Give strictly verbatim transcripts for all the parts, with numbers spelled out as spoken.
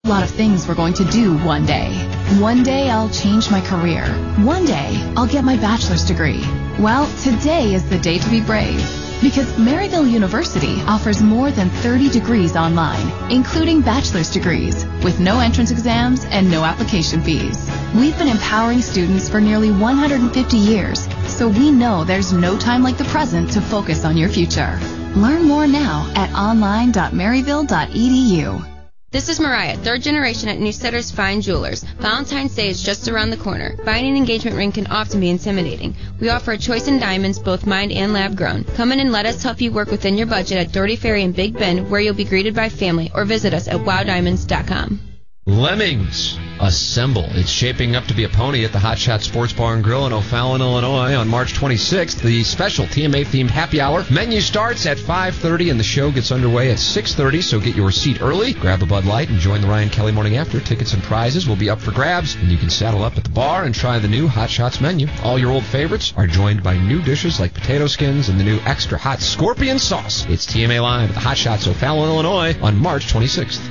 lot of things we're going to do one day. One day I'll change my career. One day I'll get my bachelor's degree. Well, today is the day to be brave. Because Maryville University offers more than thirty degrees online, including bachelor's degrees, with no entrance exams and no application fees. We've been empowering students for nearly one hundred fifty years, so we know there's no time like the present to focus on your future. Learn more now at online dot maryville dot e d u. This is Mariah, third generation at Newsetter's Fine Jewelers. Valentine's Day is just around the corner. Buying an engagement ring can often be intimidating. We offer a choice in diamonds, both mined and lab-grown. Come in and let us help you work within your budget at Doherty Ferry in Big Bend, where you'll be greeted by family, or visit us at wow diamonds dot com. Lemmings Assemble. It's shaping up to be a pony at the Hot Shot Sports Bar and Grill in O'Fallon, Illinois on March twenty-sixth. The special T M A-themed happy hour. Menu starts at five thirty and the show gets underway at six thirty, so get your seat early, grab a Bud Light, and join the Ryan Kelly Morning After. Tickets and prizes will be up for grabs, and you can saddle up at the bar and try the new Hot Shots menu. All your old favorites are joined by new dishes like potato skins and the new extra hot scorpion sauce. It's T M A Live at the Hot Shots O'Fallon, Illinois on March twenty-sixth.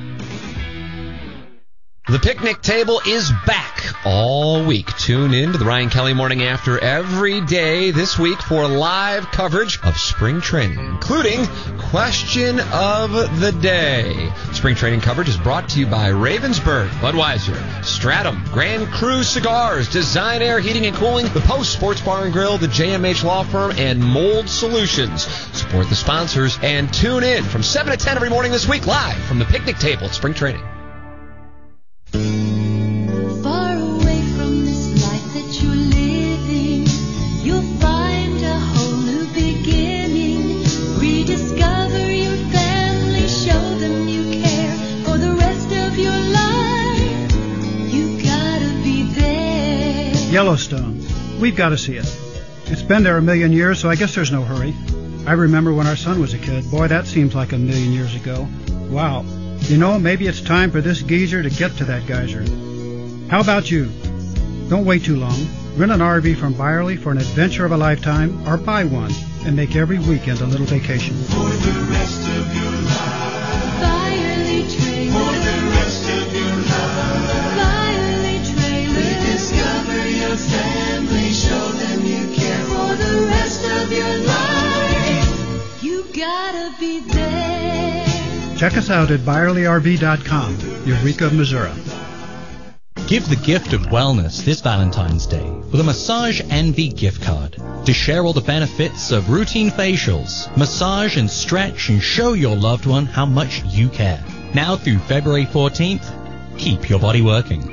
The picnic table is back all week. Tune in to the Ryan Kelly Morning After every day this week for live coverage of spring training, including Question of the Day. Spring training coverage is brought to you by Ravensburg, Budweiser, Stratum, Grand Cru Cigars, Design Air Heating and Cooling, the Post Sports Bar and Grill, the J M H Law Firm, and Mold Solutions. Support the sponsors and tune in from seven to ten every morning this week live from the picnic table at spring training. Far away from this life that you're living, you'll find a whole new beginning. Rediscover your family, show them you care for the rest of your life. You gotta be there. Yellowstone. We've got to see it. It's been there a million years, so I guess there's no hurry. I remember when our son was a kid. Boy, that seems like a million years ago. Wow. You know, maybe it's time for this geezer to get to that geyser. How about you? Don't wait too long. Rent an R V from Byerly for an adventure of a lifetime, or buy one and make every weekend a little vacation. For the rest of your life. Byerly Trailer. For the rest of your life. Byerly Trailer. Discover your family, show them you care for the rest of your life. You gotta be there. Check us out at Byerly R V dot com, Eureka, Missouri. Give the gift of wellness this Valentine's Day with a Massage Envy gift card to share all the benefits of routine facials, massage and stretch, and show your loved one how much you care. Now through February fourteenth, keep your body working.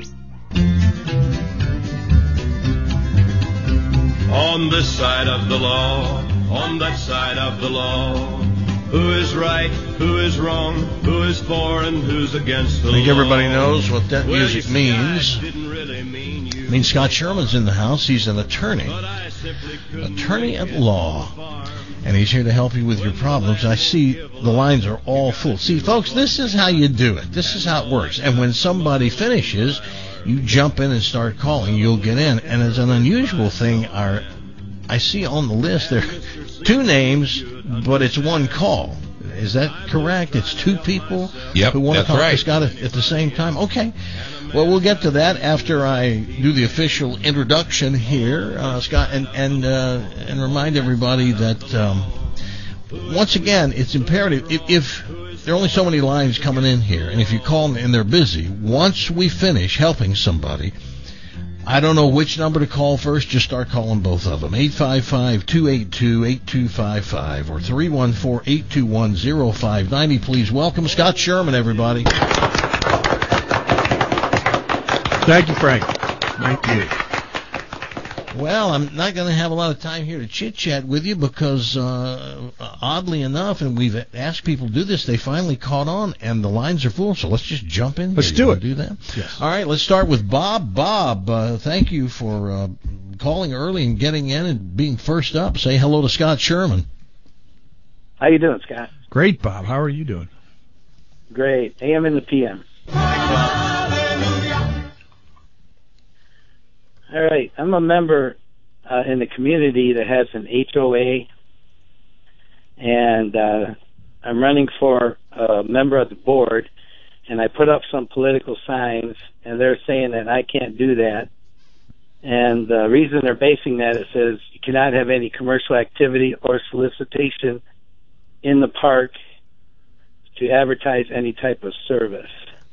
On this side of the law, on that side of the law. Who is right, who is wrong, who is for and who's against the law? I think everybody knows what that music means. It means Scott Sherman's in the house. He's an attorney, attorney at law, and he's here to help you with your problems. I see the lines are all full. See, folks, this is how you do it. This is how it works. And when somebody finishes, you jump in and start calling. You'll get in. And as an unusual thing, our I see on the list there are two names, but it's one call. Is that correct? It's two people yep, who want to talk right. to Scott at, at the same time? Okay. Well, we'll get to that after I do the official introduction here, uh, Scott, and and uh, and remind everybody that, um, once again, it's imperative. If, if there are only so many lines coming in here, and if you call them and they're busy, once we finish helping somebody, I don't know which number to call first. Just start calling both of them. eight five five, two eight two, eight two five five or three one four, eight two one, zero five nine zero. Please welcome Scott Sherman, everybody. Thank you, Frank. Thank you. Well, I'm not going to have a lot of time here to chit-chat with you because, uh, oddly enough, and we've asked people to do this, they finally caught on, and the lines are full, so let's just jump in. Let's here. do you it. Do that? Yes. All right, let's start with Bob. Bob, uh, thank you for uh, calling early and getting in and being first up. Say hello to Scott Sherman. How you doing, Scott? Great, Bob. How are you doing? Great. A M and the P M. All right. I'm a member uh, in the community that has an H O A, and uh, I'm running for a member of the board. and I put up some political signs, and they're saying that I can't do that. And the reason they're basing that, it says you cannot have any commercial activity or solicitation in the park to advertise any type of service.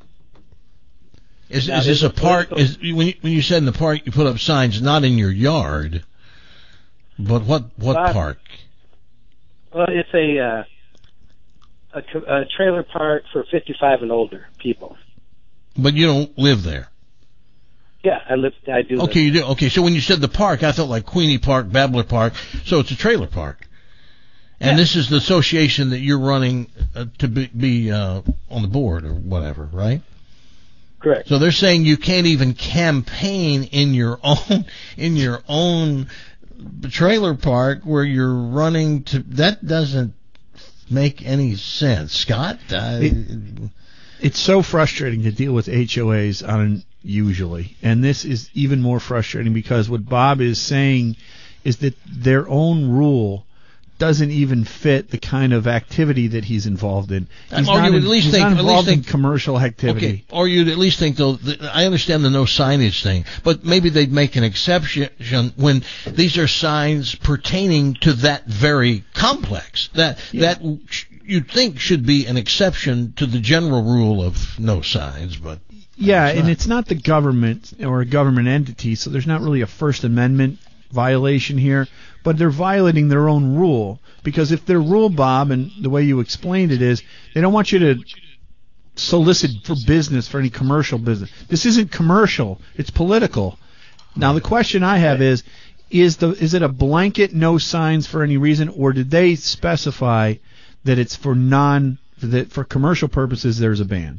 Is, Now, is this there's a park? political- Is when you, when you said in the park you put up signs not in your yard, but what what Uh, park? Well, it's a, uh, a co- a trailer park for fifty-five and older people. But you don't live there. Yeah, I live. I do. Okay, live. you do. Okay, so when you said the park, I thought like Queenie Park, Babbler Park. So it's a trailer park, and Yeah. this is the association that you're running uh, to be, be uh, on the board or whatever, right? Correct. So they're saying you can't even campaign in your own in your own trailer park where you're running to. That doesn't make any sense, Scott. I, It- It's so frustrating to deal with H O As on usually, and this is even more frustrating because what Bob is saying is that their own rule doesn't even fit the kind of activity that he's involved in. He's Or not, you in, at least he's think- not at least involved think- in commercial activity. Okay, or you'd at least think, though, that, I understand the no signage thing, but maybe they'd make an exception when these are signs pertaining to that very complex. That Yeah. that sh- you'd think should be an exception to the general rule of no signs, but Yeah, it's and not. it's not the government or a government entity, so there's not really a First Amendment violation here, but they're violating their own rule because if their rule, Bob, and the way you explained it is, they don't want you to solicit for business for any commercial business. This isn't commercial; it's political. Now the question I have is, is the is it a blanket no signs for any reason, or did they specify that it's for non that for commercial purposes there's a ban?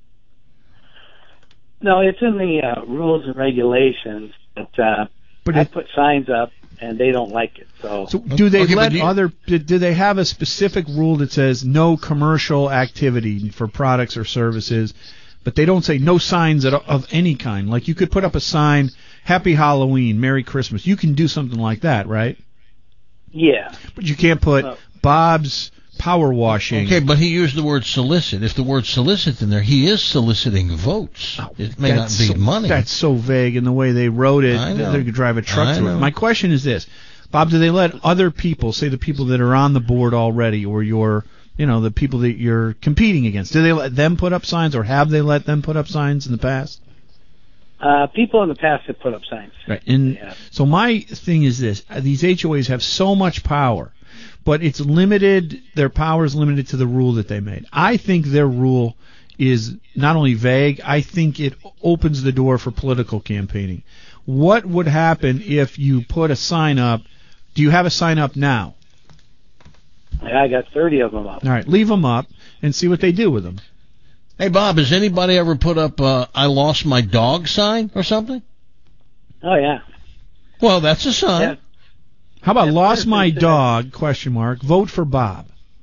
No, it's in the uh, rules and regulations. But, uh, But I it- put signs up, and they don't like it. So, So do they Okay, but let do you- other? Do, do they have a specific rule that says no commercial activity for products or services, but they don't say no signs at, of any kind? Like you could put up a sign, "Happy Halloween, Merry Christmas." You can do something like that, right? yeah. But you can't put Uh, Bob's Power Washing. okay. But he used the word solicit. If the word solicit in there, he is soliciting votes. It may not That's be so, money. That's so vague in the way they wrote it. I know. They could drive a truck I through it. know. My question is this, Bob: do they let other people, say the people that are on the board already, or your, you know, the people that you're competing against, do they let them put up signs, or have they let them put up signs in the past? Uh, people in the past have put up signs. Right. And Yeah. so my thing is this: these H O As have so much power, but it's limited. Their power is limited to the rule that they made. I think their rule is not only vague, I think it opens the door for political campaigning. What would happen if you put a sign up? Do you have a sign up now? I got thirty of them up. All right, leave them up and see what they do with them. Hey, Bob, has anybody ever put up uh, "I lost my dog" sign or something? Oh, yeah. Well, that's a sign. Yeah. How about Yeah, lost person my said- dog? Question mark. Vote for Bob.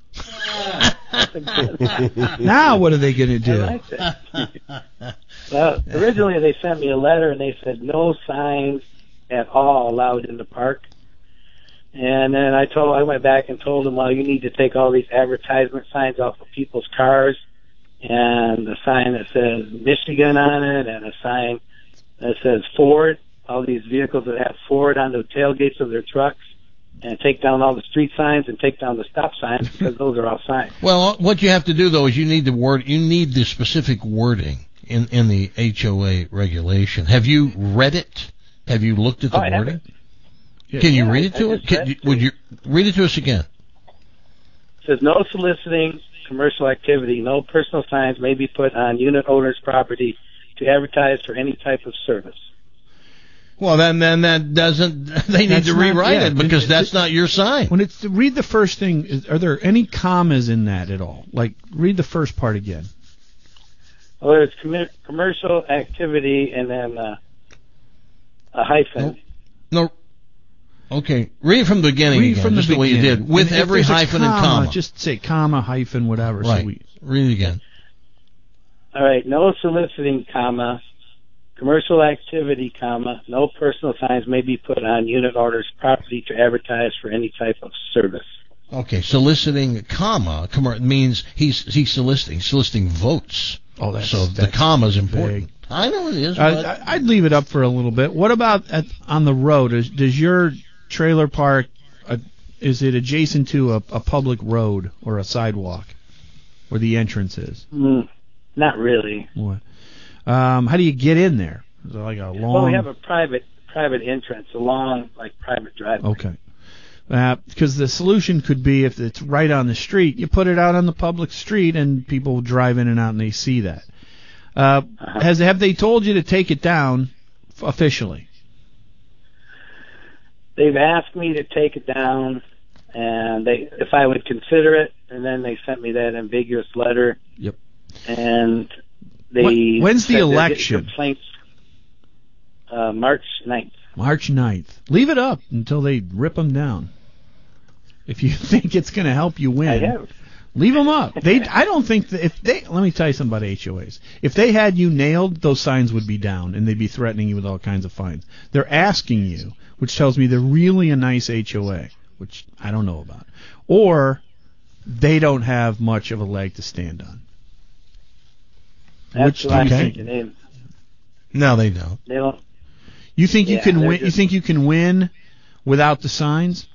Now what are they going to I do? like that. Well, originally they sent me a letter and they said no signs at all allowed in the park. And then I told, I went back and told them, well, you need to take all these advertisement signs off of people's cars, and a sign that says Michigan on it, and a sign that says Ford. All these vehicles that have Ford on the tailgates of their trucks, and take down all the street signs and take down the stop signs because those are all signs. Well, what you have to do though is you need the word, you need the specific wording in in the H O A regulation. Have you read it? Have you looked at the Oh, I have wording? it. Can you Yeah, read I- it to I us? just Can, read you- it. would you read it to us again? It says no soliciting commercial activity, no personal signs may be put on unit owner's property to advertise for any type of service. Well, then then that doesn't. They need That's to not- rewrite yeah, it because it- that's it- not your sign. When it's read the first thing, is, are there any commas in that at all? Like read the first part again. Well, it's commer- commercial activity and then uh, a hyphen. No. Okay, read it from the beginning Read again, from just the the way you beginning. did, with And if every there's a hyphen and comma. Just say comma, hyphen, whatever. Right. So we, Read it again. All right, no soliciting, comma, commercial activity, comma, no personal signs may be put on unit owner's property to advertise for any type of service. Okay, soliciting, comma, commer- means he's he's soliciting, soliciting votes. Oh, that's so that's the comma's important. big. I know it is. Uh, But I- I'd leave it up for a little bit. What about at, on the road? Is, does your trailer park, uh, is it adjacent to a, a public road or a sidewalk where the entrance is? Mm, not really. What? Um, how do you get in there? Is it like a long... Well, we have a private private entrance, a long, like, private driveway. Okay. Uh, because the solution could be if it's right on the street, you put it out on the public street and people drive in and out and they see that. Uh, Uh-huh. has have they told you to take it down f- officially? They've asked me to take it down, and they if I would consider it, and then they sent me that ambiguous letter. Yep. And they When- when's the said they're getting election? Complaints, uh, March ninth. March ninth. Leave it up until they rip them down. If you think it's going to help you win, I have. leave them up. They, I don't think that if they. Let me tell you something about H O As. If they had you nailed, those signs would be down, and they'd be threatening you with all kinds of fines. They're asking you, which tells me they're really a nice H O A, which I don't know about, or they don't have much of a leg to stand on. That's Which what do I'm you think? thinking. They, no, they don't. they don't. You think you Yeah, can they're win? You just- think you can win without the signs?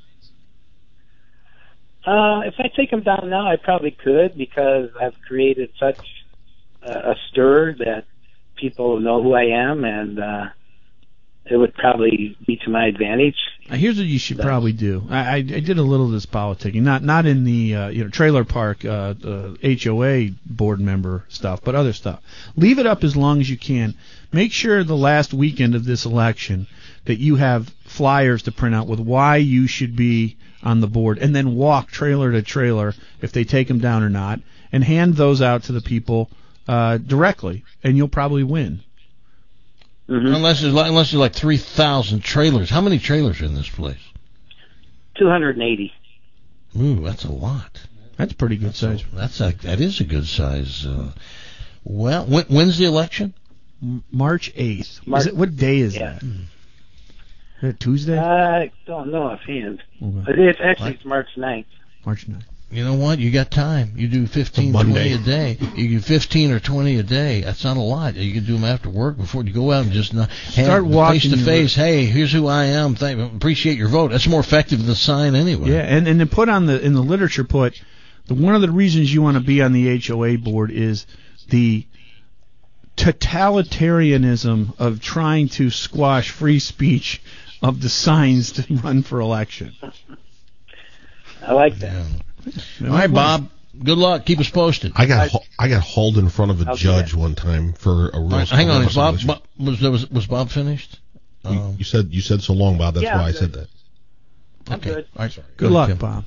Uh, if I take them down now, I probably could because I've created such uh, a stir that people know who I am, and uh, it would probably be to my advantage. Uh, here's what you should probably do. I, I, I did a little of this politicking, not not in the uh, you know trailer park uh, uh, H O A board member stuff, but other stuff. Leave it up as long as you can. Make sure the last weekend of this election that you have flyers to print out with why you should be on the board, and then walk trailer to trailer if they take them down or not, and hand those out to the people uh, directly, and you'll probably win. Mm-hmm. Unless there's like, unless there's like three thousand trailers. How many trailers are in this place? two hundred eighty. Ooh, that's a lot. That's pretty good That's size. a, that's a that is a good size. Uh, well, when, when's the election? M- March eighth. March- Is it, what day is Yeah. that? Is it Tuesday? I don't know offhand. Okay. But it's actually What? it's March ninth. March ninth. You know what? You got time. You do fifteen, twenty a day. You do fifteen or twenty a day. That's not a lot. You can do them after work before you go out and just not Start walking face to your- face. Hey, here's who I am. Thank, appreciate your vote. That's more effective than the sign anyway. Yeah, and and then put on the in the literature put the one of the reasons you want to be on the H O A board is the totalitarianism of trying to squash free speech of the signs to run for election. I like that. Yeah. All right, Bob. Good luck. Keep us posted. I got ha- I got hauled in front of a Okay. judge one time for a real. All right, hang on. Is Bob, You, Bob was, was was Bob finished? Um, you said you said so long, Bob. That's Yeah, why I I'm said good. that. I'm okay. good. All right. Good luck, Tim. Bob.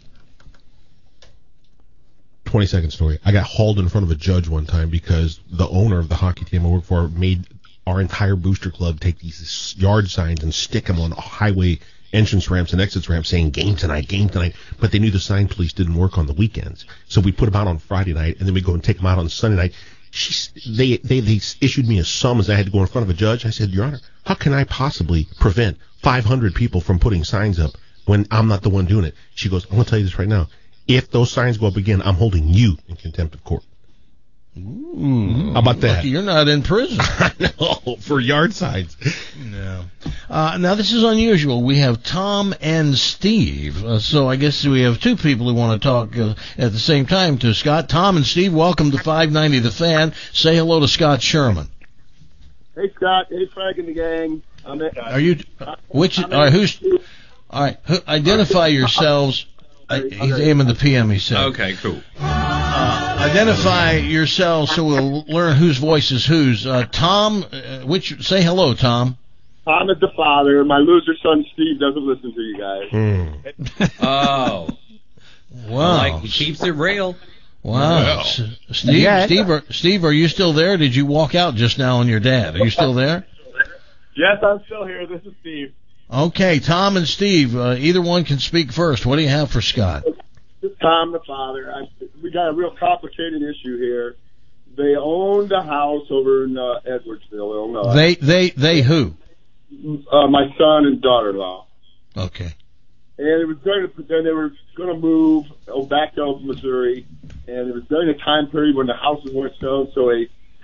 twenty second story. I got hauled in front of a judge one time because the owner of the hockey team I work for made our entire booster club take these yard signs and stick them on highway entrance ramps and exits ramps saying game tonight, game tonight. But they knew the sign police didn't work on the weekends. So we put them out on Friday night and then we go and take them out on Sunday night. She's, they, they, they issued me a summons. I had to go in front of a judge. I said, Your Honor, how can I possibly prevent five hundred people from putting signs up when I'm not the one doing it? She goes, I'm going to tell you this right now. If those signs go up again, I'm holding you in contempt of court. Ooh, How about that? Lucky you're not in prison. I know, for yard signs. No. Uh, now, this is unusual. We have Tom and Steve. Uh, so I guess we have two people who want to talk uh, at the same time to Scott. Tom and Steve, welcome to five ninety The Fan. Say hello to Scott Sherman. Hey, Scott. Hey, Frank and the gang. I'm at, uh, Are you, which, all right, who's, all right, who, identify yourselves. Uh, he's aiming the P M, he said. Okay, cool. Uh, identify yourselves so we'll learn whose voice is whose. Uh, Tom, uh, which, say hello, Tom. Tom is the father. My loser son, Steve, doesn't listen to you guys. Mm. Oh. Wow. Like, he keeps it real. Wow. Wow. S- Steve, Yeah. Steve, are, Steve, are you still there? Did you walk out just now on your dad? Are you still there? Yes, I'm still here. This is Steve. Okay, Tom and Steve, uh, either one can speak first. What do you have for Scott? This is Tom, the father. I, we got a real complicated issue here. They owned a house over in uh, Edwardsville, Illinois. They, they, they who? uh, my son and daughter-in-law. Okay. And it was during the, then they were going to move oh, back to Missouri, and it was during a time period when the houses weren't sold, so a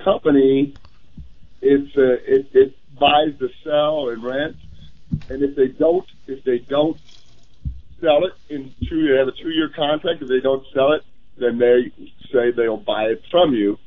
company, it's uh, it, it buys the sell and rent, and if they don't, if they don't sell it in two, they have a two-year contract. If they don't sell it, then they say they'll buy it from you.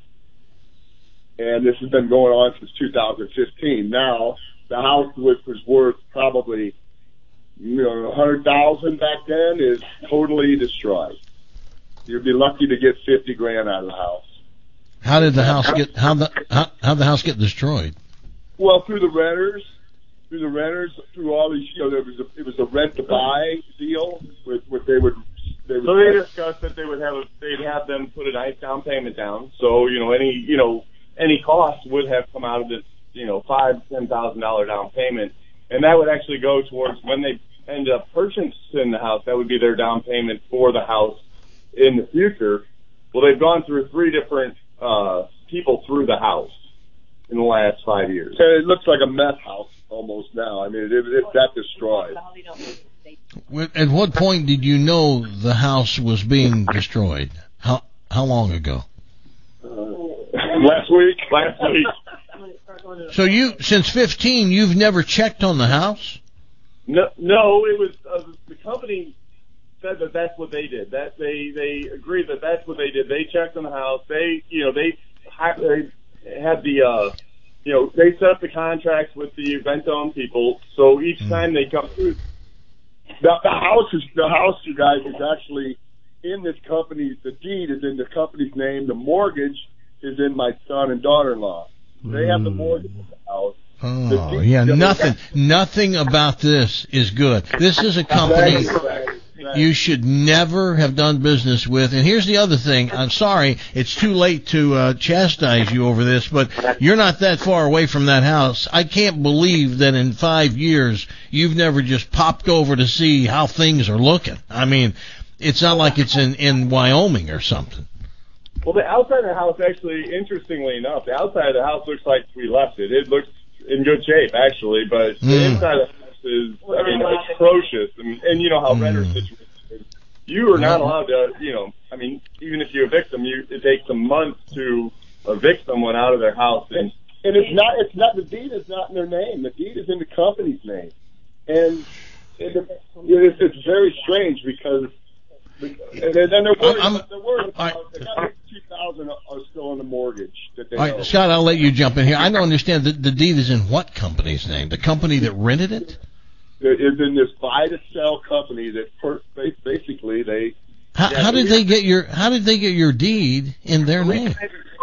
And this has been going on since two thousand fifteen. Now, the house, which was worth probably, you know, one hundred thousand back then, is totally destroyed. You'd be lucky to get fifty grand out of the house. How did the house get? How the how how the house get destroyed? Well, through the renters, through the renters, through all these. You know, there was a, it was a rent to buy deal with what they would. They would so they discussed that they would have a, they'd have them put a nice down payment down. So you know any you know any cost would have come out of this you know five ten thousand dollar down payment, and that would actually go towards when they end up purchasing the house. That would be their down payment for the house in the future. Well, they've gone through three different uh, people through the house in the last five years. And it looks like a meth house almost now. I mean, it, it's that destroyed. At what point did you know the house was being destroyed? How how long ago? Uh, last week. Last week. So you, since fifteen, you've never checked on the house? No, no. It was uh, the company said that that's what they did. That they they agreed that that's what they did. They checked on the house. They you know they they had the uh, you know they set up the contracts with the rent-owned people. So each time they come through. The, the house is the house, you guys, is actually in this company. The deed is in the company's name. The mortgage is in my son and daughter-in-law. They have the mortgage in the house. Oh, yeah, nothing, nothing about this is good. This is a company you should never have done business with. And here's the other thing. I'm sorry, it's too late to uh, chastise you over this, but you're not that far away from that house. I can't believe that in five years you've never just popped over to see how things are looking. I mean, it's not like it's in, in Wyoming or something. Well, the outside of the house, actually, interestingly enough, the outside of the house looks like we left it. It looks in good shape, actually, but the Mm. inside of the house is, I mean, atrocious. And, and you know how Mm. renter situations is. You are not allowed to, you know, I mean, even if you evict them, you, it takes a month to evict someone out of their house. And, And it's not, it's not, the deed is not in their name. The deed is in the company's name. And it, it's, it's very strange because, and then they're worried, I'm- they're worried about, they got two thousand are still in the mortgage that they All owe. right, Scott, I'll let you jump in here. I don't understand. The, the deed is in what company's name? The company that rented it? It is in this buy-to-sell company that per, basically they. How, yeah, how did we- they get your How did they get your deed in their name?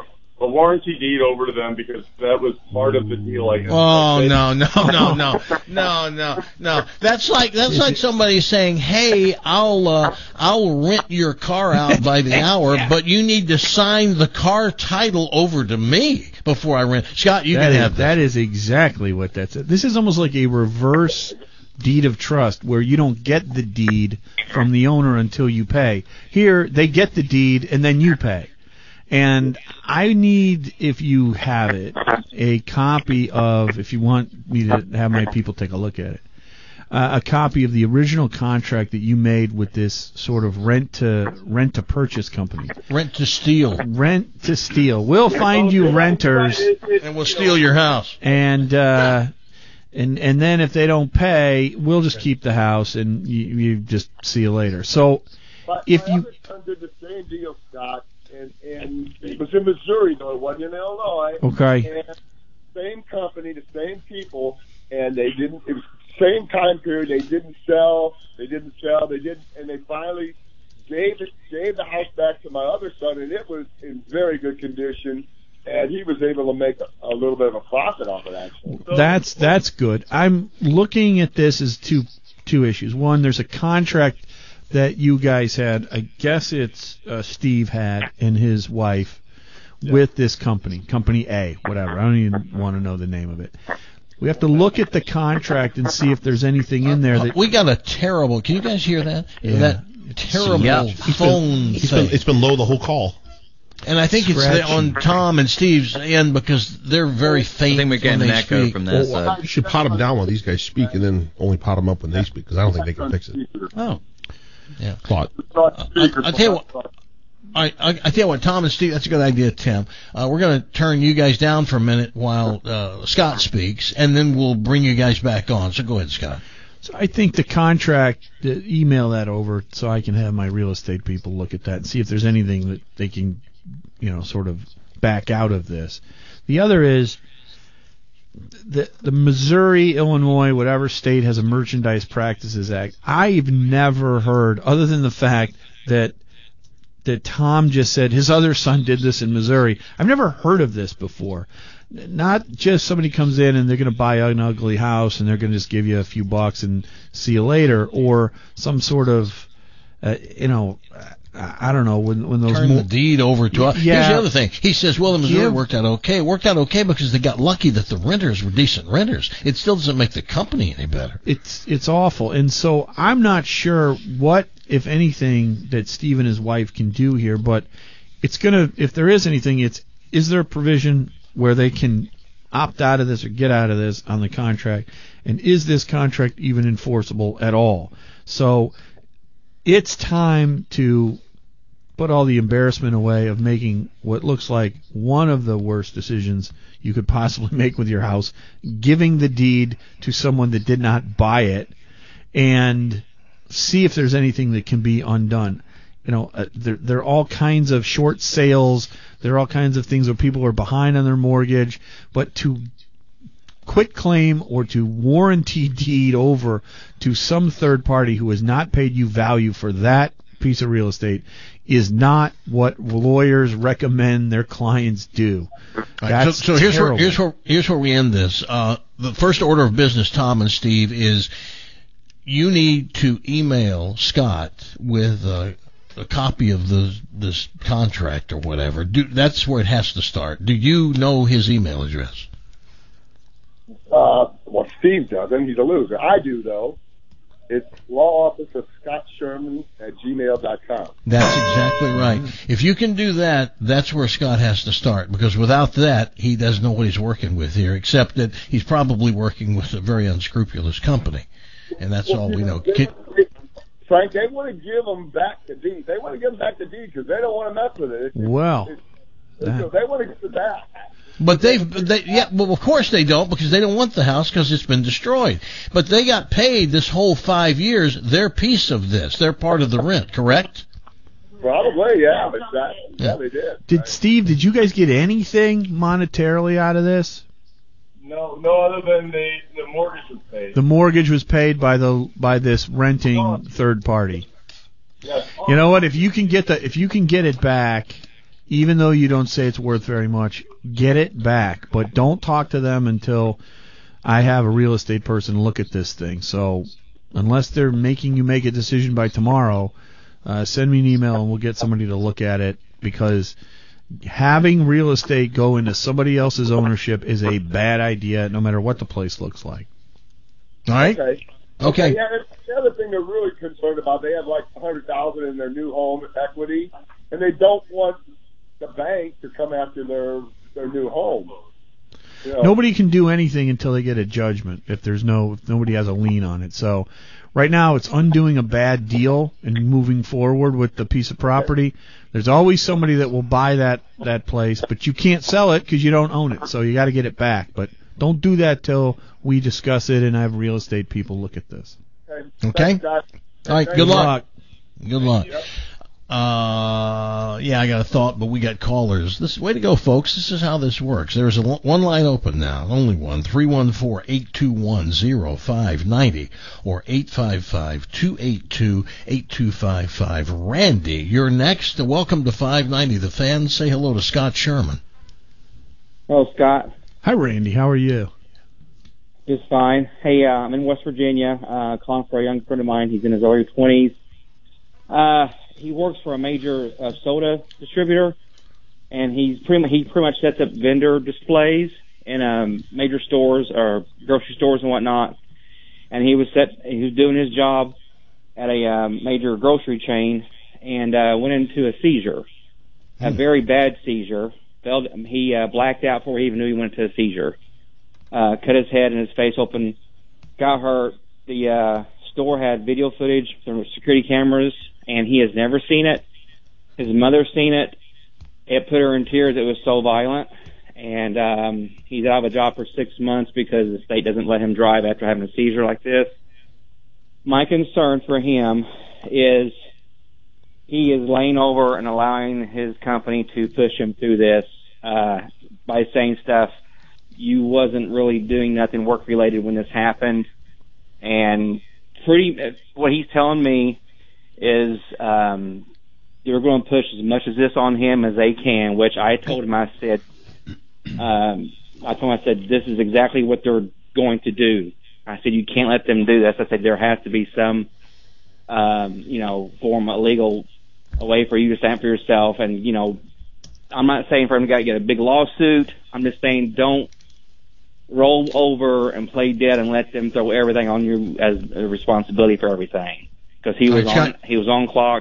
a warranty deed over to them because that was part of the deal, I guess. Oh They- no no no no no no no! That's like that's like somebody saying, "Hey, I'll uh, I'll rent your car out by the hour, but you need to sign the car title over to me before I rent." Scott, you That can is- have that. that is exactly what that's. This is almost like a reverse deed of trust where you don't get the deed from the owner until you pay. Here, they get the deed and then you pay. And I need, if you have it, a copy of, if you want me to have my people take a look at it, uh, a copy of the original contract that you made with this sort of rent to rent to purchase company. Rent to steal. Rent to steal. We'll find you renters, and we'll steal your house. And uh, and and then if they don't pay, we'll just keep the house, and you, you just see you later. So But if my you other son did the same deal, Scott, and and it was in Missouri though, it wasn't in Illinois. Okay. And same company, the same people, and they didn't. It was the same time period. They didn't sell. They didn't sell. They didn't, and they finally gave it, gave the house back to my other son, and it was in very good condition. And he was able to make a, a little bit of a profit off of that. So, That's that's good. I'm looking at this as two two issues. One, there's a contract that you guys had. I guess it's uh, Steve had and his wife with this company, Company A, whatever. I don't even want to know the name of it. We have to look at the contract and see if there's anything in there that We got a terrible. Can you guys hear that? Yeah. That terrible Yeah. It's phone been, it's thing. been, it's been low the whole call. And I think it's Scratchy. on Tom and Steve's end because they're very faint. I think we're getting when an they echo speak. from this. Well, Uh, you should pot them down while these guys speak, and then only pot them up when they speak, because I don't think they can fix it. Oh, yeah. Thought. I, I tell you what. All right, I, I tell you what, Tom and Steve, that's a good idea, Tim. Uh, we're going to turn you guys down for a minute while uh, Scott speaks, and then we'll bring you guys back on. So go ahead, Scott. So I think the contract, uh, email that over so I can have my real estate people look at that and see if there's anything that they can, you know, sort of back out of this. The other is the the Missouri, Illinois, whatever state has a Merchandise Practices Act. I've never heard, other than the fact that that Tom just said his other son did this in Missouri. I've never heard of this before. Not just somebody comes in and they're going to buy an ugly house and they're going to just give you a few bucks and see you later, or some sort of, uh, you know, I don't know, when when those turn mo- the deed over to us. Yeah. Here's the other thing. He says, well, the Missouri Yeah. worked out okay. It worked out okay because they got lucky that the renters were decent renters. It still doesn't make the company any better. It's it's awful, and so I'm not sure what, if anything, that Steve and his wife can do here. But it's gonna, if there is anything, it's is there a provision where they can opt out of this or get out of this on the contract, and is this contract even enforceable at all? So it's time to put all the embarrassment away of making what looks like one of the worst decisions you could possibly make with your house, giving the deed to someone that did not buy it, and see if there's anything that can be undone. You know, uh, there, there are all kinds of short sales. There are all kinds of things where people are behind on their mortgage, but to quit claim or to warranty deed over to some third party who has not paid you value for that piece of real estate is not what lawyers recommend their clients do. Right, That's so so here's where, terrible. here's where here's where we end this. Uh, the first order of business, Tom and Steve, is you need to email Scott with a, a copy of the this contract or whatever. Do, that's where it has to start. Do you know his email address? Uh, well, Steve doesn't. He's a loser. I do, though. It's law office of Scott Sherman at gmail dot com. That's exactly right. If you can do that, that's where Scott has to start, because without that, he doesn't know what he's working with here, except that he's probably working with a very unscrupulous company, and that's all we know. Can, Frank, they want to give them back the deed. They want to give them back the deed because they don't want to mess with it. It's, Well, it's, it's, they want to get it back. But they've, they, yeah, well, of course they don't, because they don't want the house because it's been destroyed. But they got paid this whole five years, their piece of this. They're part of the rent, correct? Probably, yeah. Exactly. Yeah, they did. Did right. Steve, did you guys get anything monetarily out of this? No, no other than the the mortgage was paid. The mortgage was paid by the by this renting third party. Yes. You know what? If you can get the if you can get it back, even though you don't say it's worth very much, get it back. But don't talk to them until I have a real estate person look at this thing. So unless they're making you make a decision by tomorrow, uh, send me an email and we'll get somebody to look at it, because having real estate go into somebody else's ownership is a bad idea, no matter what the place looks like. All right? Okay. Okay. Yeah, the other thing they're really concerned about, they have like a hundred thousand in their new home equity, and they don't want the bank to come after their their new home. You know? Nobody can do anything until they get a judgment if there's no if nobody has a lien on it. So right now it's undoing a bad deal and moving forward with the piece of property. There's always somebody that will buy that that place, but you can't sell it because you don't own it. So you got to get it back. But don't do that till we discuss it and have real estate people look at this. Okay. Okay. Thanks, guys. All right, Thanks. good luck. Good luck. Yep. Uh, yeah, I got a thought, but we got callers. This way to go, folks. This is how this works. There's a one line open now, only one, three one four, eight two one, zero five nine zero or eight five five, two eight two, eight two five five. Randy, you're next. Welcome to five ninety The Fan. Say hello to Scott Sherman. Hello, Scott. Hi, Randy. How are you? Just fine. Hey, uh, I'm in West Virginia, uh, calling for a young friend of mine. He's in his early twenties. Uh, he works for a major uh, soda distributor, and he's pretty much, he pretty much sets up vendor displays in um, major stores or grocery stores and whatnot. And he was set. He was doing his job at a um, major grocery chain, and uh, went into a seizure, a very bad seizure. Fell, he uh, blacked out before he even knew he went into a seizure. Uh, cut his head and his face open, got hurt. The uh, store had video footage from security cameras, and he has never seen it. his mother seen it. It put her in tears. It was so violent. And um, he's out of a job for six months because the state doesn't let him drive after having a seizure like this. My concern for him is he is laying over and allowing his company to push him through this uh, by saying stuff. You wasn't really doing nothing work-related when this happened. And pretty, what he's telling me is um, they're going to push as much of this on him as they can, which I told him, I said, um, I told him, I said, this is exactly what they're going to do. I said, you can't let them do this. I said, there has to be some, um, you know, form of legal a way for you to stand for yourself. And, you know, I'm not saying for him to get a big lawsuit. I'm just saying don't roll over and play dead and let them throw everything on you as a responsibility for everything. Because he was right, on, Scott, he was on clock.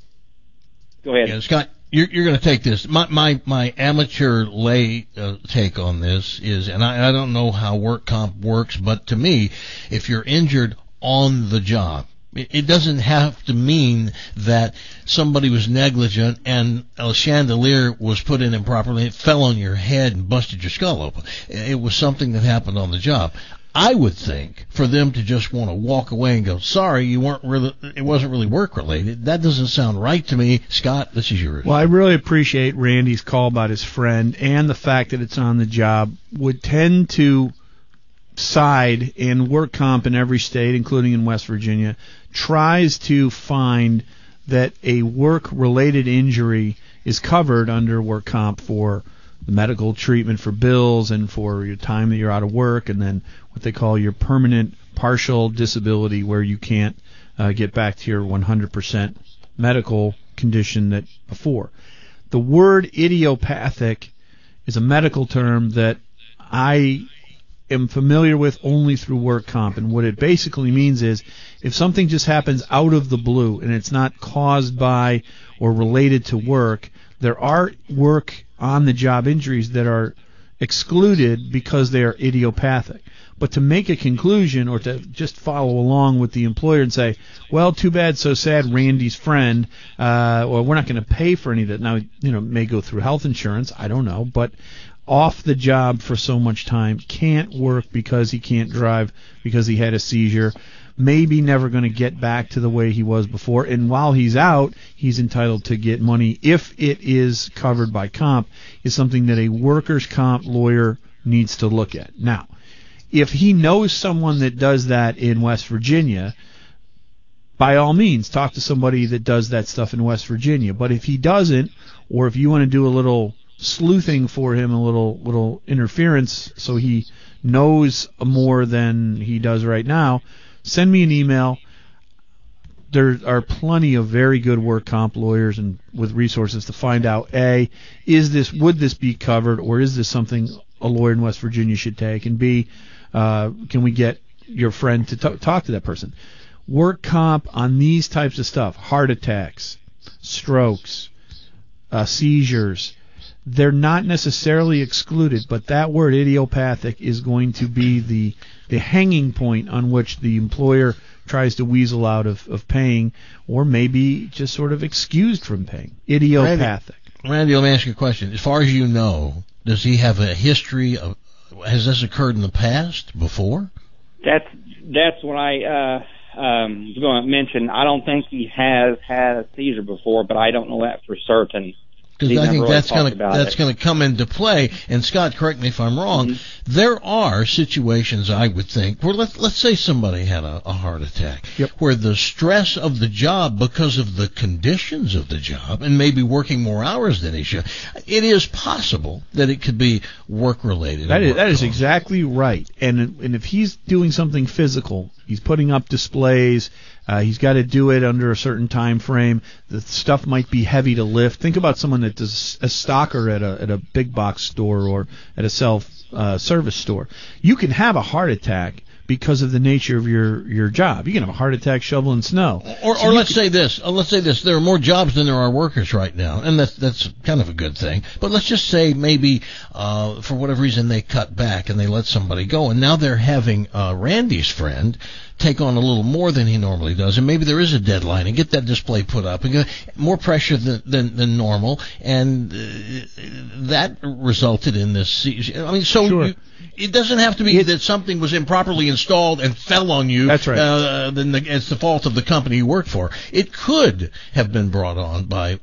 Go ahead, yeah, Scott. You're, you're going to take this. My my my amateur lay uh, take on this is, and I, I don't know how work comp works, but to me, if you're injured on the job, it, it doesn't have to mean that somebody was negligent and a chandelier was put in improperly, it fell on your head and busted your skull open. It was something that happened on the job. I would think for them to just want to walk away and go, sorry, you weren't really, it wasn't really work related. That doesn't sound right to me. Scott, this is yours. Well, I really appreciate Randy's call about his friend and the fact that it's on the job. Would tend to side in work comp in every state, including in West Virginia, tries to find that a work related injury is covered under work comp for the medical treatment for bills and for your time that you're out of work, and then what they call your permanent partial disability, where you can't uh, get back to your one hundred percent medical condition that before. The word idiopathic is a medical term that I am familiar with only through work comp, and what it basically means is if something just happens out of the blue and it's not caused by or related to work, there are work on the job injuries that are excluded because they are idiopathic. But to make a conclusion or to just follow along with the employer and say, well, too bad, so sad, Randy's friend, uh, or we're not going to pay for any of that. Now, you know, may go through health insurance, I don't know, but off the job for so much time, can't work because he can't drive because he had a seizure, maybe never going to get back to the way he was before, and while he's out, he's entitled to get money if it is covered by comp, is something that a workers' comp lawyer needs to look at. Now, if he knows someone that does that in West Virginia, by all means, talk to somebody that does that stuff in West Virginia. But if he doesn't, or if you want to do a little sleuthing for him, a little little interference so he knows more than he does right now, send me an email. There are plenty of very good work comp lawyers and with resources to find out, A, is this would this be covered, or is this something a lawyer in West Virginia should take, and B, uh, can we get your friend to t- talk to that person? Work comp on these types of stuff, heart attacks, strokes, uh, seizures, they're not necessarily excluded, but that word idiopathic is going to be the the hanging point on which the employer tries to weasel out of, of paying, or maybe just sort of excused from paying. Idiopathic. Randy, Randy, let me ask you a question. As far as you know, does he have a history of, has this occurred in the past before? That's that's what I uh, um, was going to mention. I don't think he has had a seizure before, but I don't know that for certain. Because I think really that's going to that's going to come into play. And Scott, correct me if I'm wrong. Mm-hmm. There are situations, I would think, where let let's say somebody had a, a heart attack, yep. where the stress of the job, because of the conditions of the job, and maybe working more hours than he should, it is possible that it could be work related. That is that is exactly right. And and if he's doing something physical, he's putting up displays. Uh, he's got to do it under a certain time frame. The stuff might be heavy to lift. Think about someone that does a stocker at a at a big box store or at a self uh, service store. You can have a heart attack because of the nature of your, your job. You can have a heart attack shoveling snow. Or, So or you let's could- say this. Uh, let's say this. There are more jobs than there are workers right now, and that's that's kind of a good thing. But let's just say maybe uh, for whatever reason they cut back and they let somebody go, and now they're having uh, Randy's friend take on a little more than he normally does, and maybe there is a deadline, and get that display put up, and get more pressure than than, than normal, and uh, that resulted in this. se- I mean, so. Sure. You, it doesn't have to be that something was improperly installed and fell on you. That's right. Uh, then the, it's the fault of the company you work for. It could have been brought on by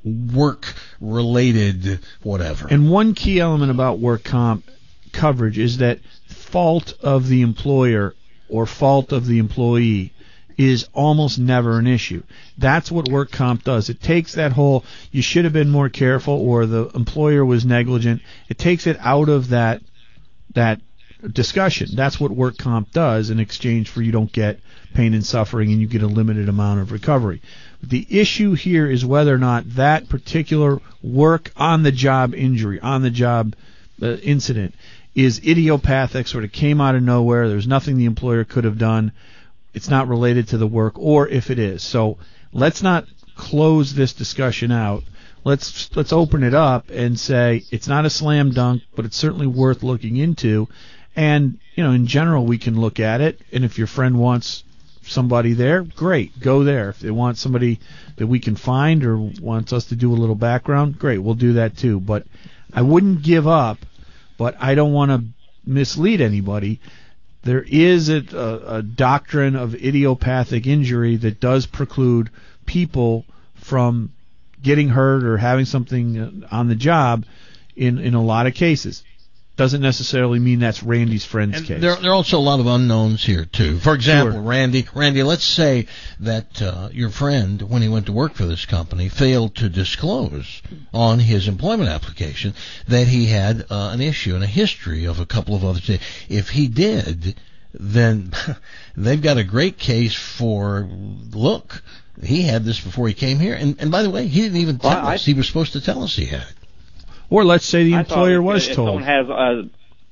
work-related whatever. And one key element about work comp coverage is that fault of the employer or fault of the employee is almost never an issue. That's what work comp does. It takes that whole you should have been more careful or the employer was negligent. It takes it out of that that discussion. That's what work comp does in exchange for you don't get pain and suffering and you get a limited amount of recovery. The issue here is whether or not that particular work on the job injury, on the job uh, incident is idiopathic, sort of came out of nowhere. There's nothing the employer could have done. It's not related to the work, or if it is. So let's not close this discussion out. Let's let's open it up and say it's not a slam dunk, but it's certainly worth looking into. And, you know, in general, we can look at it, and if your friend wants somebody there, great, go there. If they want somebody that we can find or wants us to do a little background, great, we'll do that too. But I wouldn't give up, but I don't want to mislead anybody. There is a, a, a doctrine of idiopathic injury that does preclude people from getting hurt or having something on the job in, in a lot of cases. Doesn't necessarily mean that's Randy's friend's And case. there, there are also a lot of unknowns here too. For example, Sure. Randy, Randy, let's say that uh, your friend, when he went to work for this company, failed to disclose on his employment application that he had uh, an issue and a history of a couple of other things. If he did, then they've got a great case for look. He had this before he came here, and, and by the way, he didn't even tell Well, I- us. He was supposed to tell us he had it. Or let's say the I thought employer if- was if told. Someone has, uh,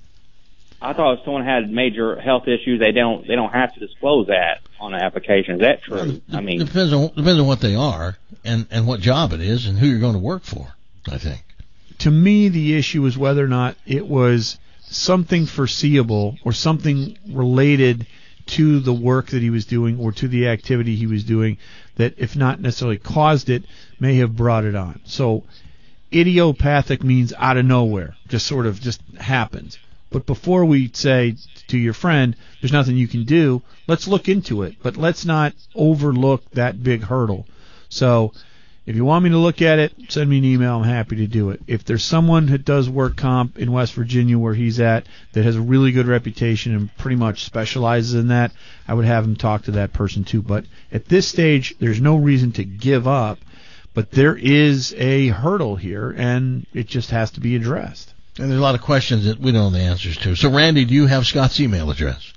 I thought if someone had major health issues, they don't they don't have to disclose that on an application. Is that true? I mean, Depends on depends on what they are and, and what job it is and who you're going to work for, I think. To me, the issue is whether or not it was something foreseeable or something related to the work that he was doing or to the activity he was doing that, if not necessarily caused it, may have brought it on. So idiopathic means out of nowhere, just sort of just happens. But before we say to your friend, there's nothing you can do, let's look into it. But let's not overlook that big hurdle. So if you want me to look at it, send me an email. I'm happy to do it. If there's someone that does work comp in West Virginia where he's at that has a really good reputation and pretty much specializes in that, I would have him talk to that person too. But at this stage, there's no reason to give up. But there is a hurdle here, and it just has to be addressed. And there's a lot of questions that we don't know the answers to. So, Randy, do you have Scott's email address?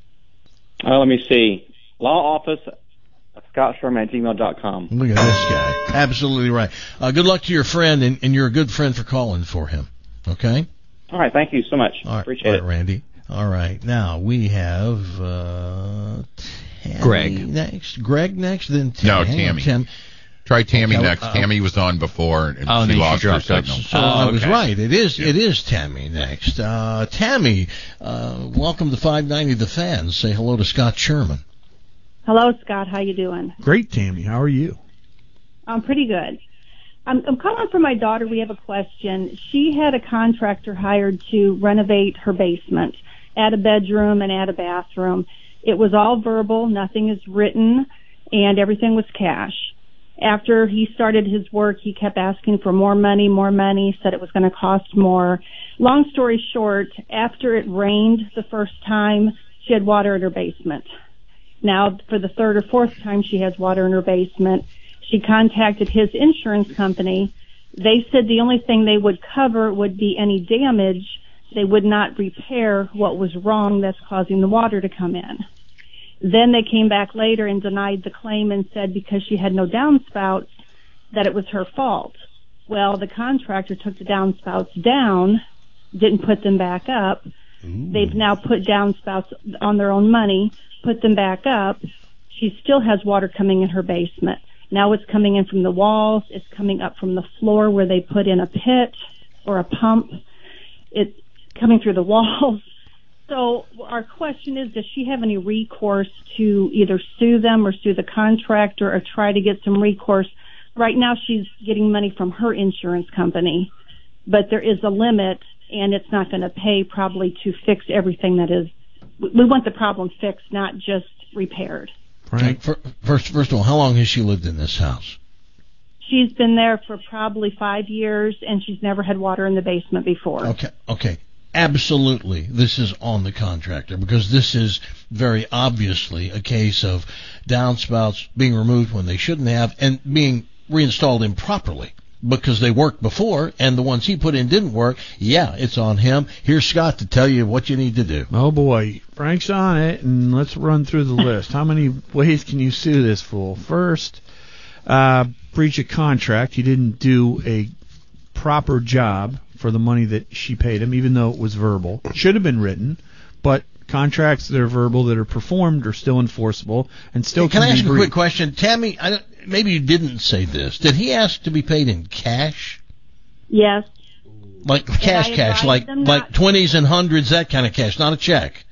uh, let me see. Law office, Scott Sherman at gmail dot com. Look at this guy. Absolutely right. Uh, good luck to your friend, and, and you're a good friend for calling for him. Okay? All right, thank you so much. All right, Appreciate all it. right, Randy. All right. Now, we have uh, Tammy Greg. next. Greg next, then Tammy. No, Hang on, Tammy. Tam- Try Tammy Okay, next. uh, Tammy was on before, and Oh, she then she lost her dropped out. signal. So I was right. It is it is Tammy next. Uh, Tammy, uh, welcome to five ninety The Fan. Say hello to Scott Sherman. Hello, Scott. How you doing? Great, Tammy. How are you? I'm pretty good. I'm, I'm calling for my daughter. We have a question. She had a contractor hired to renovate her basement, add a bedroom and add a bathroom. It was all verbal. Nothing is written, and everything was cash. After he started his work, he kept asking for more money, more money, said it was going to cost more. Long story short, after it rained the first time, she had water in her basement. Now, for the third or fourth time she has water in her basement, she contacted his insurance company. They said the only thing they would cover would be any damage. They would not repair what was wrong that's causing the water to come in. Then they came back later and denied the claim and said because she had no downspouts that it was her fault. Well, the contractor took the downspouts down, didn't put them back up. They've now put downspouts on their own money, put them back up. She still has water coming in her basement. Now it's coming in from the walls. It's coming up from the floor where they put in a pit or a pump. It's coming through the walls. So our question is, does she have any recourse to either sue them or sue the contractor or try to get some recourse? Right now she's getting money from her insurance company, but there is a limit, and it's not going to pay probably to fix everything that is. We want the problem fixed, not just repaired. Right. First, first of all, how long has she lived in this house? She's been there for probably five years, and she's never had water in the basement before. Okay, okay. Absolutely, this is on the contractor, because this is very obviously a case of downspouts being removed when they shouldn't have and being reinstalled improperly because they worked before, and the ones he put in didn't work. Yeah, it's on him. Here's Scott to tell you what you need to do. Oh, boy. Frank's on it, and let's run through the list. How many ways can you sue this fool? First, uh, breach of contract. He didn't do a proper job for the money that she paid him, even though it was verbal. It should have been written, but contracts that are verbal, that are performed, are still enforceable and still can, can I be ask breached. a quick question? Tammy, I don't, maybe you didn't say this. Did he ask to be paid in cash? Yes. Like cash, I cash, advised like them like not- twenties and hundreds, that kind of cash, not a check.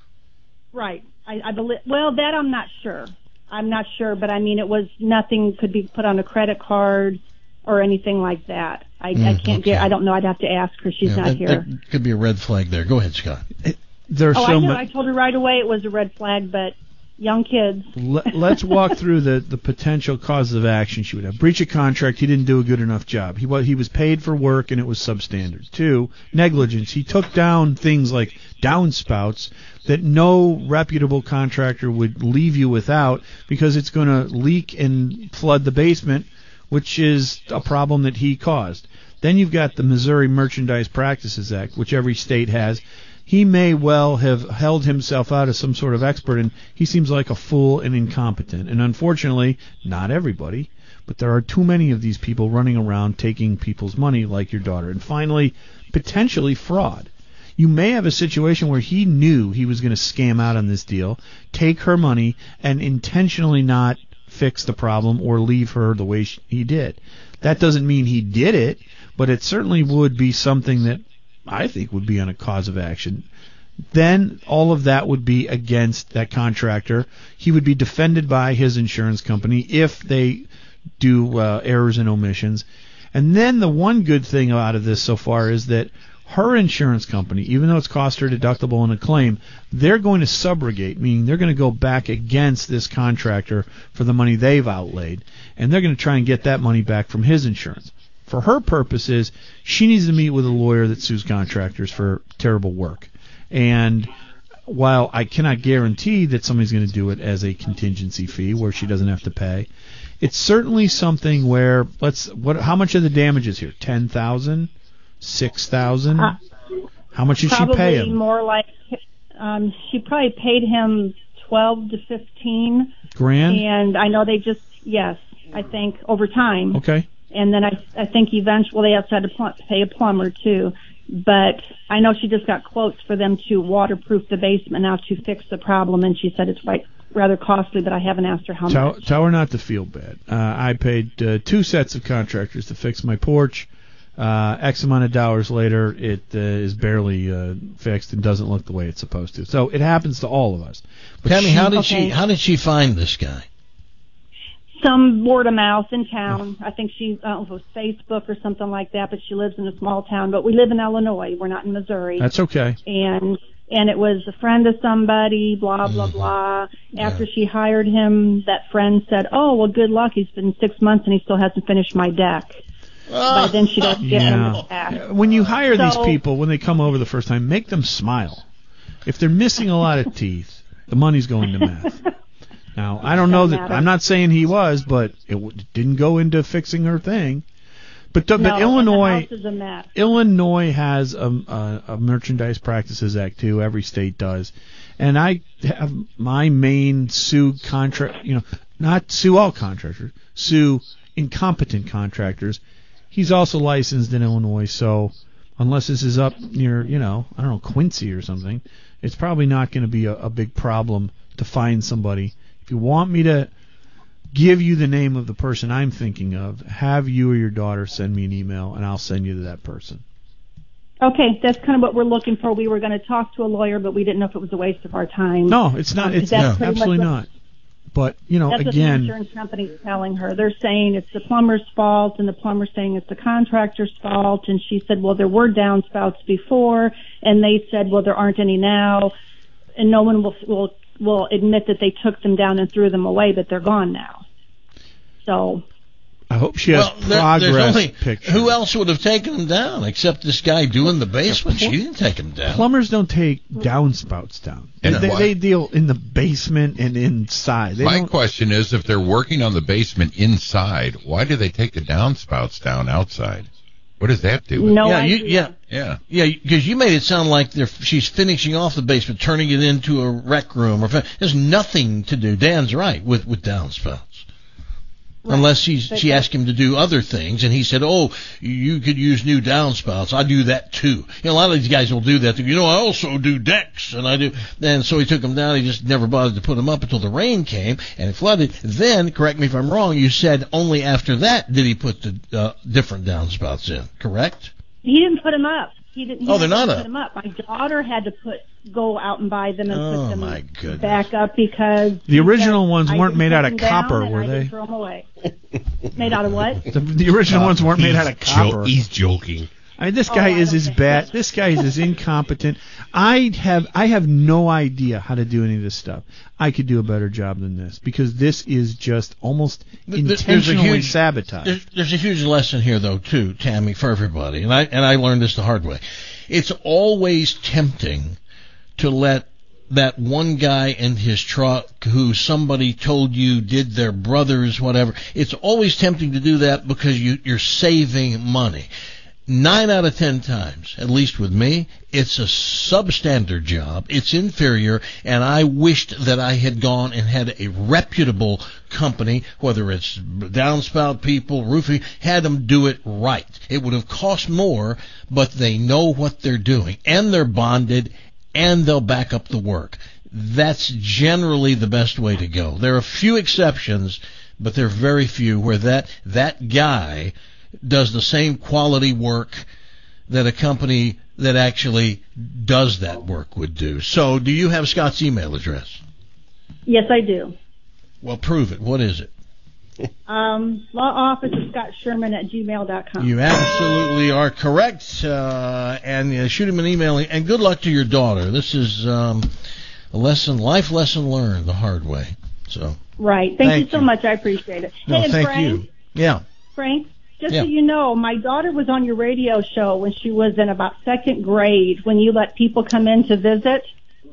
Right. I, I believe. Well, that I'm not sure. I'm not sure, but I mean, it was nothing could be put on a credit card or anything like that. I, Mm, I can't okay. get. I don't know. I'd have to ask her. She's Yeah, not that, here. that could be a red flag there. Go ahead, Scott. There's oh, so I knew. mu- I told her right away it was a red flag, but young kids. Let, let's walk through the, the potential causes of action she would have. Breach of contract. He didn't do a good enough job. He was he was paid for work and it was substandard. Two, negligence. He took down things like downspouts that no reputable contractor would leave you without because it's going to leak and flood the basement, which is a problem that he caused. Then you've got the Missouri Merchandise Practices Act, which every state has. He may well have held himself out as some sort of expert, and he seems like a fool and incompetent. And unfortunately, not everybody, but there are too many of these people running around taking people's money like your daughter. And finally, potentially fraud. You may have a situation where he knew he was going to scam out on this deal, take her money, and intentionally not fix the problem or leave her the way she, he did. That doesn't mean he did it, but it certainly would be something that I think would be on a cause of action. Then all of that would be against that contractor. He would be defended by his insurance company if they do uh, errors and omissions. And then the one good thing out of this so far is that her insurance company, even though it's cost her deductible in a claim, they're going to subrogate, meaning they're going to go back against this contractor for the money they've outlaid, and they're going to try and get that money back from his insurance. For her purposes, she needs to meet with a lawyer that sues contractors for terrible work. And while I cannot guarantee that somebody's going to do it as a contingency fee where she doesn't have to pay, it's certainly something where let's what how much are the damages here? Ten thousand, six thousand. Uh, How much did she probably pay him? more like um, she probably paid him twelve to fifteen Grand? And I know they just yes, I think over time. Okay. And then I I think eventually they also had to pl- pay a plumber too. But I know she just got quotes for them to waterproof the basement now to fix the problem, and she said it's quite rather costly, but I haven't asked her how Tell, much. tell her not to feel bad. Uh, I paid uh, two sets of contractors to fix my porch. Uh, X amount of dollars later, it uh, is barely uh, fixed and doesn't look the way it's supposed to. So it happens to all of us. But Tammy, she, how did Okay. she how did she find this guy? Some word of mouth in town. I think she, I don't know if it was Facebook or something like that, but she lives in a small town. But we live in Illinois. We're not in Missouri. That's okay. And and it was a friend of somebody, blah, blah, blah. After she hired him, that friend said, oh, well, good luck. He's been six months and he still hasn't finished my deck. By then she doesn't get him back. When you hire these So- people, when they come over the first time, make them smile. If they're missing a lot of teeth, the money's going to meth. Now, I don't know that, I'm not saying he was, but it w- didn't go into fixing her thing. But, but No, and the Illinois, house is a mess. Illinois has a, a, a Merchandise Practices Act too. Every state does, and I have my main sue contract. You know, not sue all contractors, sue incompetent contractors. He's also licensed in Illinois, so unless this is up near, you know, I don't know, Quincy or something, it's probably not going to be a, a big problem to find somebody. If you want me to give you the name of the person I'm thinking of, have you or your daughter send me an email, and I'll send you to that person. Okay, that's kind of what we're looking for. We were going to talk to a lawyer, but we didn't know if it was a waste of our time. No, it's not. Um, It's that's no, pretty absolutely much what- not. But, you know, That's what the again, insurance company's telling her. They're saying it's the plumber's fault, and the plumber's saying it's the contractor's fault. And she said, well, there were downspouts before, and they said, well, there aren't any now, and no one will will will admit that they took them down and threw them away, but they're gone now. So I hope she has Well, there- progress there's only, pictures. who else would have taken them down except this guy doing the basement? She didn't take them down. Plumbers don't take downspouts down. They, And they, what? they deal in the basement and inside. They My don't, question is, if they're working on the basement inside, why do they take the downspouts down outside? What does that do? No yeah, you, idea. yeah, Yeah. yeah. Because you made it sound like they're, she's finishing off the basement, turning it into a rec room. Or there's nothing to do. Dan's right with with downspouts. Unless she's, But she that- asked him to do other things, and he said, "Oh, you could use new downspouts. I do that too." You know, a lot of these guys will do that. You know, I also do decks, and I do. And so he took them down. He just never bothered to put them up until the rain came and it flooded. Then, correct me if I'm wrong, you said only after that did he put the uh, different downspouts in. Correct? he didn't put them up. He didn't. He Oh, they're didn't not put up. them up. My daughter had to put go out and buy them and Oh, put them my goodness. back up because The original ones I weren't didn't made put out of them down copper, and were I didn't they? Throw them away. Made out of what? the, the original ones weren't made out of He's jo- copper. he's joking. I mean, this Oh, guy I is don't as think bad. so. This guy is as incompetent. I have I have no idea how to do any of this stuff. I could do a better job than this because this is just almost Th- th- intentionally there's a huge, sabotage. There's, there's a huge lesson here, though, too, Tammy, for everybody, and I and I learned this the hard way. It's always tempting to let that one guy in his truck who somebody told you did their brother's whatever. It's always tempting to do that because you, you're saving money. Nine out of ten times, at least with me, it's a substandard job. It's inferior, and I wished that I had gone and had a reputable company, whether it's downspout people, roofing, had them do it right. It would have cost more, but they know what they're doing, and they're bonded, and they'll back up the work. That's generally the best way to go. There are a few exceptions, but there are very few where that that guy does the same quality work that a company that actually does that work would do. So, do you have Scott's email address? Yes, I do. Well, prove it. What is it? Um, law office of Scott Sherman at gmail dot com. You absolutely are correct. Uh, and uh, shoot him an email. And good luck to your daughter. This is um, a lesson, life lesson learned the hard way. So. Right. Thank, Thank you so you. much. I appreciate it. No, hey, and thank Frank, you. Yeah. Frank, just Yeah. so you know, my daughter was on your radio show when she was in about second grade when you let people come in to visit.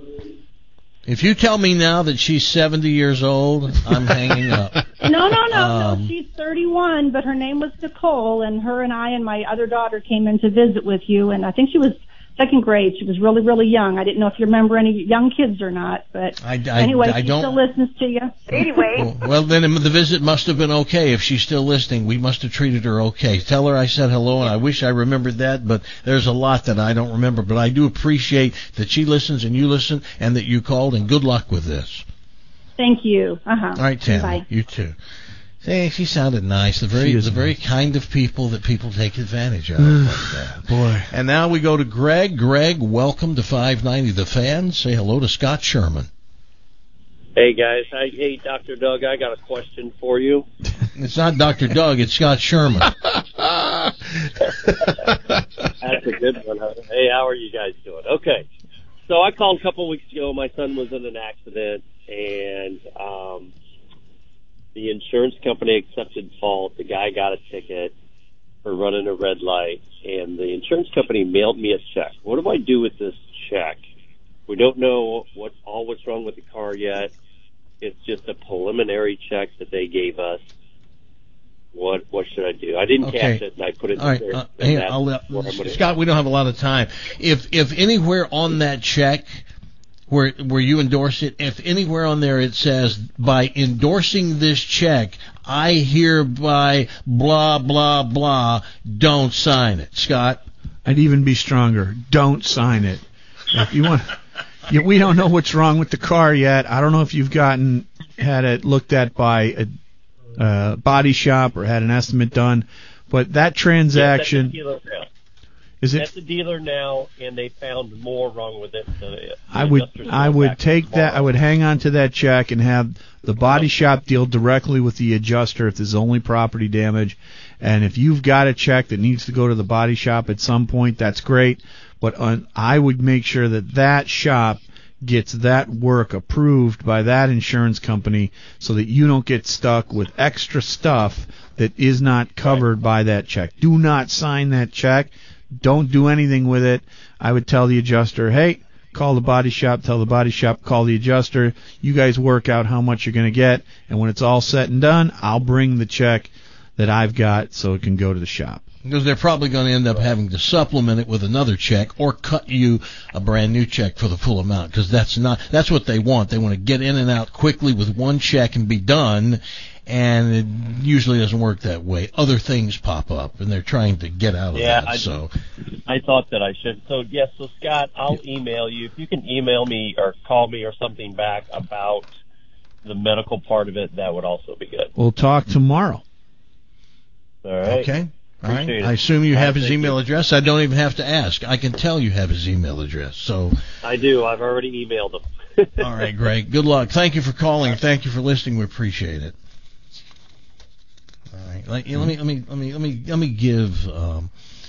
If you tell me now that she's seventy years old, I'm hanging up. No, no, no, Um, no. She's thirty-one, but her name was Nicole, and her and I and my other daughter came in to visit with you, and I think she was second grade. She was really, really young. I didn't know if you remember any young kids or not, but I, I, anyway, I she don't. still listens to you. Anyway. Well, then the visit must have been okay. If she's still listening, we must have treated her okay. Tell her I said hello, and I wish I remembered that, but there's a lot that I don't remember. But I do appreciate that she listens and you listen and that you called, and good luck with this. Thank you. Uh-huh. All right, Tammy, Bye. you too. Hey, she sounded nice. The very, She is the very nice. kind of people that people take advantage of. like that. Boy. And now we go to Greg. Greg, welcome to five ninety The Fan. Say hello to Scott Sherman. Hey guys, I, hey Doctor Doug, I got a question for you. It's not Doctor Doug, it's Scott Sherman. That's a good one. Huh? Hey, how are you guys doing? Okay, so I called a couple weeks ago. My son was in an accident, and um, the insurance company accepted fault. The guy got a ticket for running a red light, and the insurance company mailed me a check. What do I do with this check? We don't know what all what's wrong with the car yet. It's just a preliminary check that they gave us. What what should I do? I didn't Okay. cash it, and I put it All right, there. uh, and hey, that's I'll, uh, where I'm gonna- Scott, we don't have a lot of time. If if anywhere on that check where where you endorse it, if anywhere on there it says, by endorsing this check, I hereby blah, blah, blah, don't sign it. Scott? I'd even be stronger. Don't sign it. If you want, you, we don't know what's wrong with the car yet. I don't know if you've gotten had it looked at by a uh, body shop or had an estimate done, but that transaction. Yes, that's the dealer now. Is it? That's the dealer now, and they found more wrong with it. Than the I would I would take tomorrow. that. I would hang on to that check and have the body shop deal directly with the adjuster if there's only property damage. And if you've got a check that needs to go to the body shop at some point, that's great. But on, I would make sure that that shop gets that work approved by that insurance company so that you don't get stuck with extra stuff that is not covered right. by that check. Do not sign that check. Don't do anything with it. I would tell the adjuster, hey, call the body shop, tell the body shop, call the adjuster. You guys work out how much you're going to get, and when it's all said and done, I'll bring the check that I've got so it can go to the shop. Because they're probably going to end up having to supplement it with another check or cut you a brand new check for the full amount, because that's not that's what they want. They want to get in and out quickly with one check and be done, and it usually doesn't work that way. Other things pop up, and they're trying to get out of yeah, that. I, so I thought that I should. So, yes, so Scott, I'll email you. If you can email me or call me or something back about the medical part of it, that would also be good. We'll talk tomorrow. All right. Okay. All right. Appreciate it. I assume you have his Thank email you. address. I don't even have to ask. I can tell you have his email address. So. I do. I've already emailed him. All right, Greg. Good luck. Thank you for calling. Thank you for listening. We appreciate it. All right. Like, let me let me let me let me let me give um,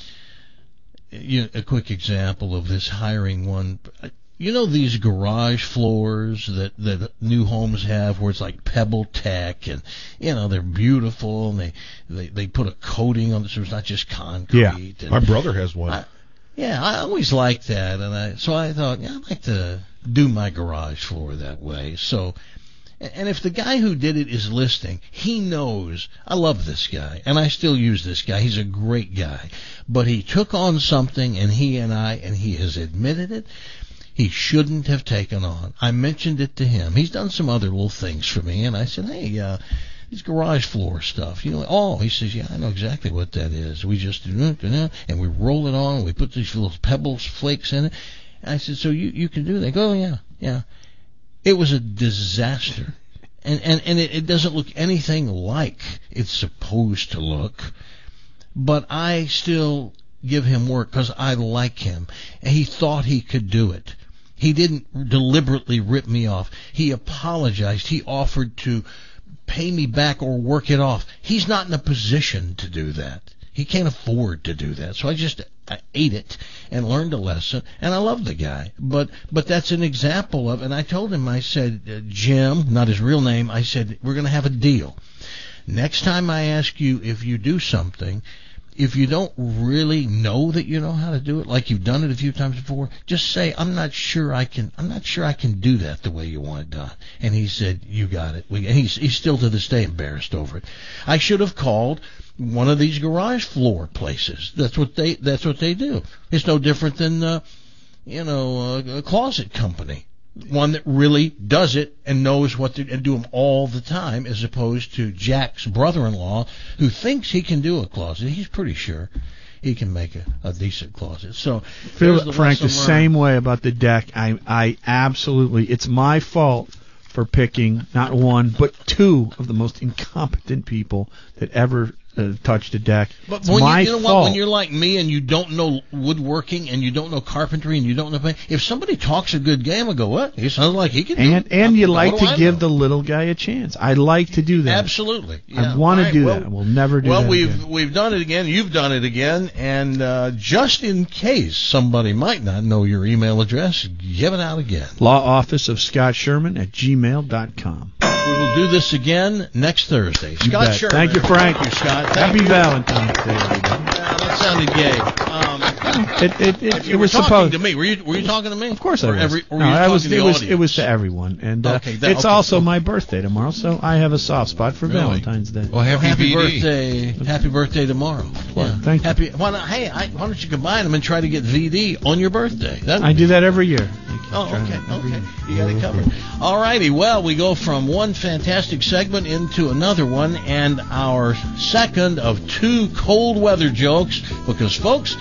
you a quick example of this hiring one. You know these garage floors that, that new homes have where it's like Pebble Tech, and you know they're beautiful, and they, they, they put a coating on it so it's not just concrete. Yeah, and my brother has one. I, yeah, I always liked that, and I so I thought, yeah, I'd like to do my garage floor that way. So, and if the guy who did it is listening, he knows I love this guy, and I still use this guy. He's a great guy, but he took on something, and he and I, and he has admitted it. He shouldn't have taken on. I mentioned it to him. He's done some other little things for me, and I said, hey, uh, these garage floor stuff. You know, oh, he says, yeah, I know exactly what that is. We just do it, and we roll it on, and we put these little pebbles, flakes in it. And I said, so you, you can do that? Go, oh, yeah, yeah. It was a disaster. And, and, and it, it doesn't look anything like it's supposed to look, but I still give him work because I like him, and he thought he could do it. He didn't deliberately rip me off. He apologized. He offered to pay me back or work it off. He's not in a position to do that. He can't afford to do that. So I just I ate it and learned a lesson, and I love the guy. But but that's an example of, and I told him, I said, uh, Jim, not his real name, I said, we're going to have a deal. Next time I ask you if you do something, if you don't really know that you know how to do it, like you've done it a few times before, just say, I'm not sure I can I'm not sure I can do that the way you want it done. And he said, you got it. We, and he's, he's still to this day embarrassed over it. I should have called one of these garage floor places. That's what they that's what they do. It's no different than uh, you know a, a closet company. One that really does it and knows what to and do them all the time, as opposed to Jack's brother-in-law, who thinks he can do a closet. He's pretty sure he can make a, a decent closet. So, Phil, the Frank, the learned. same way about the deck. I, I absolutely, it's my fault for picking not one but two of the most incompetent people that ever uh, touched a deck. But it's when my you, you know fault. what? When you're like me and you don't know woodworking and you don't know carpentry and you don't know, if somebody talks a good game, I go, what? He sounds like he can. And do it. and you What like do to I give know? the little guy a chance. I like to do that. Absolutely. I Yeah. want to Right. do Well- that. We'll never do Well, that we've again. we've done it again. You've done it again, and uh, just in case somebody might not know your email address, give it out again. Law Office of Scott Sherman at gmail dot com. We will do this again next Thursday. You Scott bet. Sherman. Thank you, Frank. Thank you, Scott. Thank Happy you. Valentine's Day, everybody. Yeah, that sounded gay. Um, It it it, if you it were was talking supposed. to me, were you were you talking to me? Of course I Or was. every- or no, were you I was. talking to It the was. audience? It was to everyone, and uh, Okay, that- it's okay, also okay. my birthday tomorrow, so I have a soft spot for Really? Valentine's Day. Well, happy, Happy V D. birthday! Happy birthday tomorrow. Well, Yeah. thank you. Happy. Why not, hey, I, why don't you combine them and try to get V D on your birthday? That, I do that every year. Oh, okay, okay. You got it covered. All righty. Well, we go from one fantastic segment into another one, and our second of two cold weather jokes, because, folks,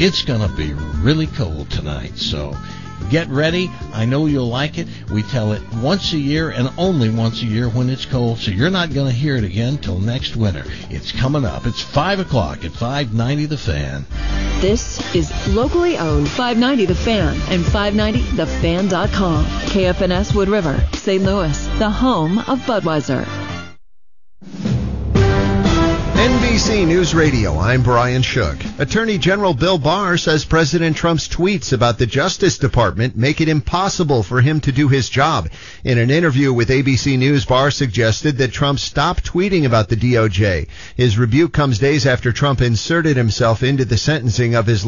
it's going to be really cold tonight. So get ready. I know you'll like it. We tell it once a year and only once a year when it's cold, so you're not going to hear it again till next winter. It's coming up. It's five o'clock at five ninety The Fan. This is locally owned five ninety The Fan and five ninety the fan dot com. K F N S Wood River, Saint Louis, the home of Budweiser. N B C News Radio, I'm Brian Shook. Attorney General Bill Barr says President Trump's tweets about the Justice Department make it impossible for him to do his job. In an interview with A B C News, Barr suggested that Trump stop tweeting about the D O J. His rebuke comes days after Trump inserted himself into the sentencing of his